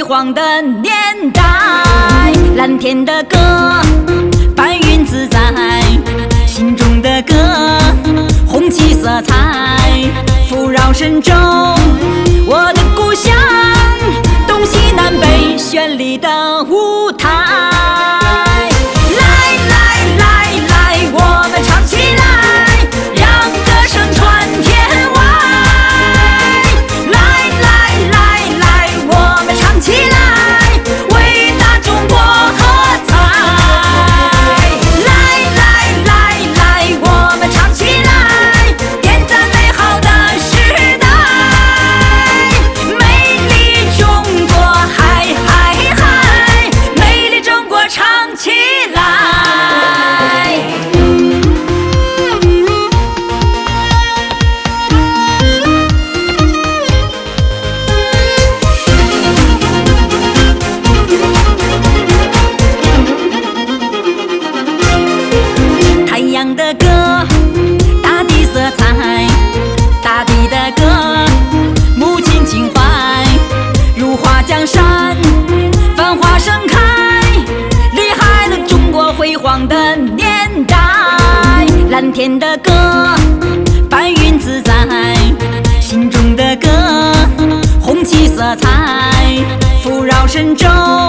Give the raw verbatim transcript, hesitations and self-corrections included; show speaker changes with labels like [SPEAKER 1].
[SPEAKER 1] 煌的年代。蓝天的歌，白云自在，心中的歌，红旗色彩，扶绕神州。我的故乡，东西南北绚丽的舞台。来来来来，我们唱起来，让歌声传天外。来来来来，我们唱起来，伟大中国喝彩。来来来来，我们唱起来，点赞美好的时代。美丽中国，嗨嗨嗨，美丽中国唱起来。太阳的歌，大地色彩，大地的歌，母亲情怀，如画江山，繁花盛开，厉害了中国辉煌的年代。蓝天的歌，白云自在，心中的歌，红旗色彩，扶绕神州。